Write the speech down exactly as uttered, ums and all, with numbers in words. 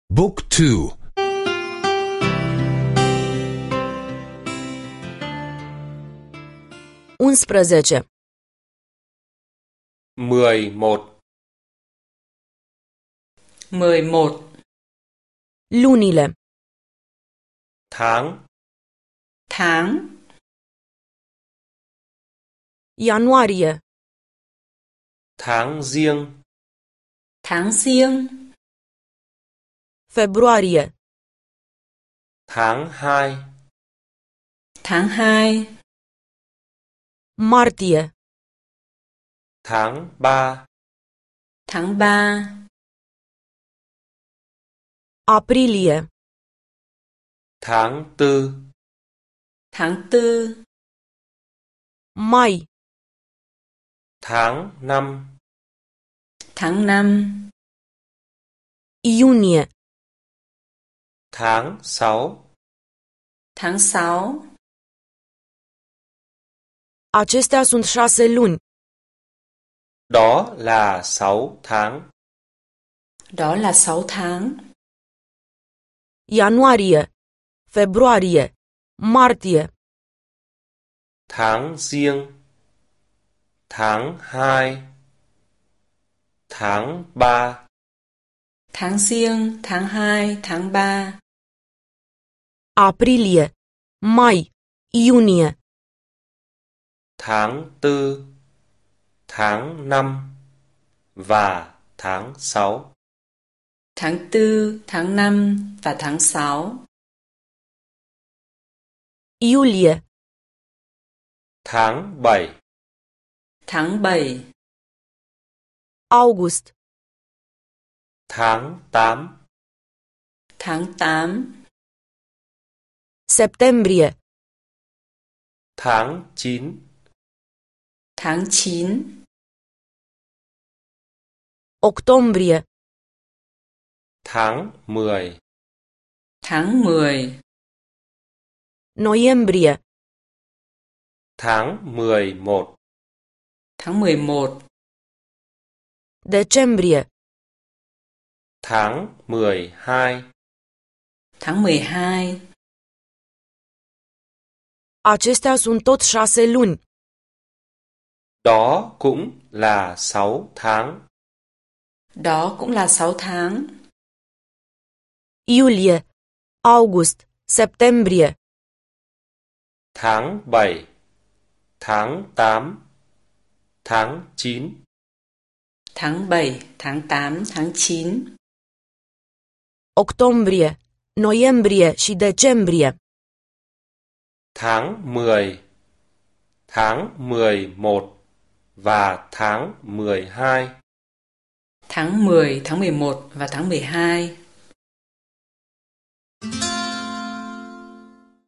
Book two. unsprezece. mười một. mười một. Lunile. Tháng. Tháng. Ianuarie. Tháng giêng. Tháng giêng. Februarie. Tháng hai. Tháng hai. Martie. Tháng ba. Tháng ba. Aprilie. Tháng tư. Tháng tư. Mai. Tháng năm. Tháng năm. Iunie. Tháng sáu. Tháng sáu. Acestea sunt șase luni. Đó là sáu tháng. Đó là sáu tháng. Ianuarie. Februarie. Martie. Tháng giêng. Tháng hai. Tháng ba. Tháng giêng, tháng hai, tháng ba. Aprilie. Mai. Iunie. Tháng tư. Tháng năm. Và tháng sáu. Tháng tư, tháng năm và tháng sáu. Iulie. Tháng bảy. Tháng bảy. August. Tháng tám. Tháng tám. Septembrie. Tháng chín. Tháng chín. Octombrie. Tháng mười. Tháng mười. Noiembrie. Tháng mười một. Tháng mười một. Decembrie. Tháng mười hai. Tháng mười hai. Acestea sunt tot șase luni. Đó cũng là sáu tháng. Đó cũng là sáu tháng. Iulie. August. Septembrie. Tháng bảy. Tháng tám. Tháng chín. Tháng bảy, tháng tám, tháng chín. Octombrie. Noiembrie și decembrie. Tháng mười. Tháng mười một. Và tháng mười hai. Tháng mười, tháng mười một và tháng mười hai.